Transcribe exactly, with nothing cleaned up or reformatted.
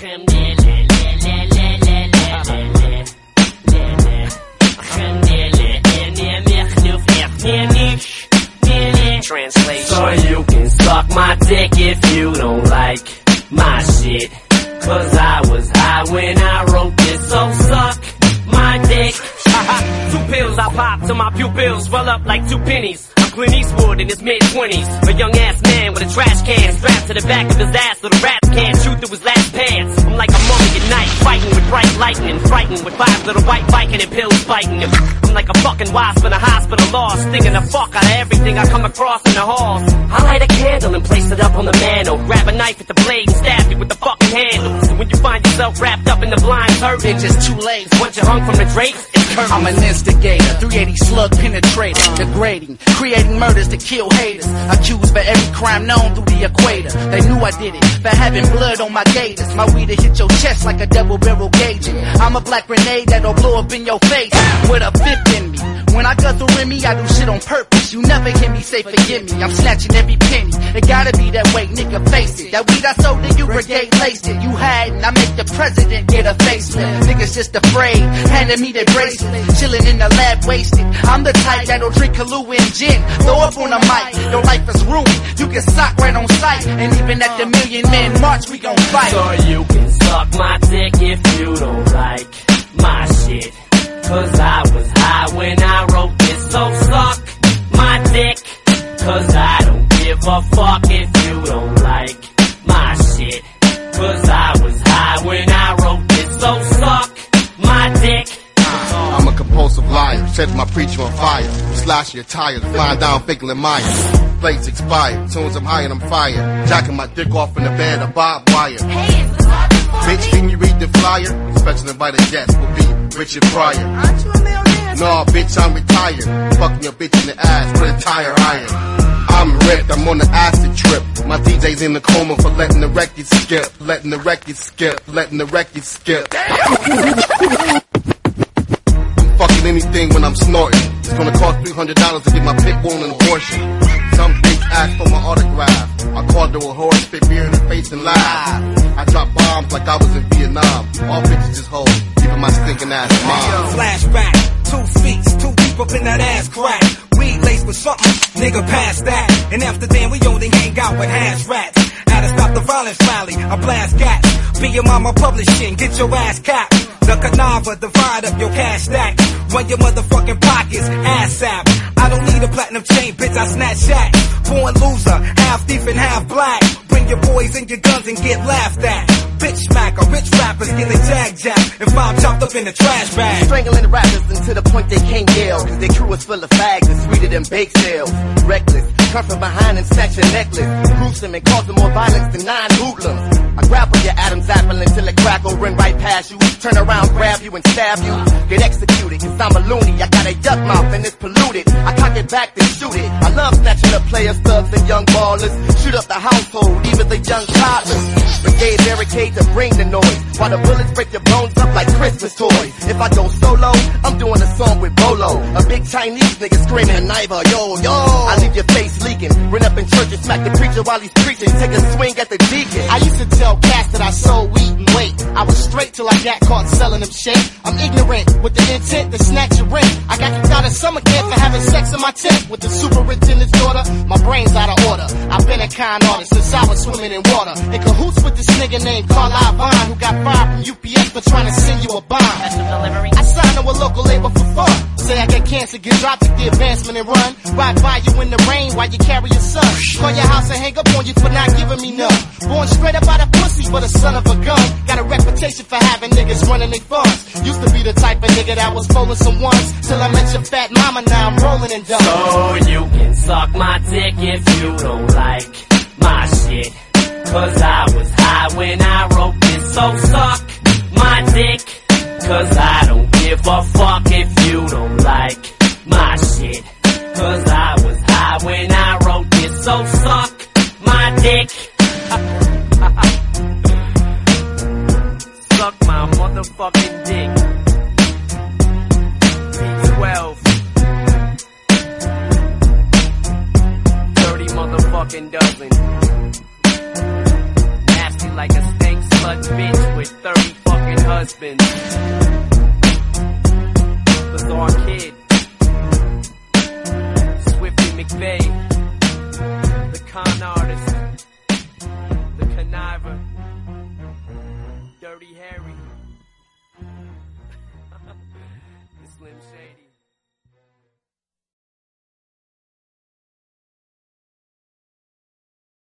Translation. So you can suck my dick if you don't like my shit. Cause I was high when I wrote this, so suck my dick. Two pills I pop till my pupils swell up like two pennies. I'm Clint Eastwood in his mid-twenties, a young ass man with a trash can strapped to the back of his ass so the rats can't shoot through his last pants. I'm like a mummy at night, fighting with bright lightning, frightened with five little white Viking and pills biting him. I'm like a fucking wasp in a hospital lost, stinging the fuck out of everything I come across in the halls. I light a candle and place it up on the mantle, grab a knife at the blade and stab you with the fucking handle. So when you find yourself wrapped up in the blind curtain, it's just too late. Once you're hung from the drapes, it's curtains. I'm an instigator, three eighty slug penetrator, degrading, creating murders to kill haters, accused for every crime known through the equator. They knew I did it, for having blood on my gators. My weed'll hit your chest like a double barrel gauging. I'm a black grenade that'll blow up in your face with a fifth in me. When I guzzle Remy, I do shit on purpose. You never hear me say forgive me. I'm snatching every penny. It gotta be that way, nigga, face it. That weed I sold to you, brigade laced it. You had, and I make the president get a facelift. Niggas just afraid, handing me their bracelet. Chilling in the lab, wasted. I'm the type that'll drink Kahlua and gin. Throw up on a mic, your life is ruined. You can sock right on sight. And even at the Million Man March, we gon' fight. So you can suck my dick if you don't like my shit. Cause I was high when I wrote this, so suck my dick. Cause I don't give a fuck if you don't like my shit. Cause I was high when I wrote this, so suck my dick. I'm a compulsive liar, set my preacher on fire. Slash your tires, flying down Fickle and Myers. Plates expired, soon as I'm high and I'm fired. Jacking my dick off in the bed of barbed wire. Bitch, can you read the flyer? Special invited guest will be Richard Pryor. Aren't you a millionaire? No, bitch, I'm retired. Fucking your bitch in the ass, put a tire iron. I'm ripped, I'm on the acid trip. My D J's in the coma for letting the record skip. Letting the record skip, letting the record skip. I'm fucking anything when I'm snorting. It's gonna cost three hundred dollars to get my pit bull an abortion. Some bitch asked for my autograph. I called her a whore, spit beer in her face and laughed. I dropped bombs like I was in Vietnam. All bitches just hold, keeping my stinking ass mom. Flashback, two feet, two deep up in that ass crack. Weed laced with something, nigga past that. And after then we only hang out with hash rats. Had to stop the violence rally, I blast gas. Be your mama publishing, get your ass capped. The Canava, divide up your cash stack. Run your motherfucking pockets, ass sap. I don't need a platinum chain, bitch, I snatch that. Born loser, half thief and half black. Bring your boys and your guns and get laughed at. Bitch smacker, rich rappers get a jag jack. If I'm chopped up in the trash bag. Strangling the rappers until the point they can't yell. Cause their crew is full of fags and sweeter than bake sales. Reckless, come from behind and snatch your necklace. Gruesome and causing more violence than nine hoodlums. I grapple your Adam's apple until it crackle, run right past you. Turn around, grab you and stab you. Get executed, cause I'm a loony. I got a duck mouth and it's polluted. I cock it back then shoot it. I love snatching up players, thugs and young ballers. Shoot up the household, even the young toddlers. Brigade barricade to bring the noise, while the bullets break your bones up like Christmas toys. If I go solo, I'm doing a song with Bolo. A big Chinese nigga screaming, Niva, yo, yo. I leave your face leaking. Run up in church and smack the preacher while he's preaching. Take a swing at the deacon. I used to tell cats that I sold weed and weight. I was straight till I got caught selling them shit. I'm ignorant with the intent to snatch your rent. I got kicked out of summer camp for having sex in my tent with the superintendent's daughter. My brain's out of order. I've been a con artist since I was swimming in water. In cahoots with this nigga named Carl Ivon, who got fired from U P S for trying to send you a bomb. I signed to a local label for fun. Say I get cancer, get dropped at the advancement and run. Ride by you in the rain while you carry your son. Call your house and hang up on you for not giving me none. Born straight up out of pussy, but a son of a gun. Got a reputation for having niggas running their funds. Used to be the type of nigga that was rolling some ones. Till I met your fat mama, now I'm rolling and done. So you can suck my dick if you don't like my shit. Cause I was high when I wrote this, so suck my dick. Cause I don't give a fuck if you don't like my shit. Cause I was high when I wrote this, so suck my dick. Suck my motherfucking dick. twelve thirty motherfucking dozen. Nasty like a stank slut bitch with husbands. Bizarre Kid, Swifty McVeigh, the con artist, the conniver, Dirty Harry.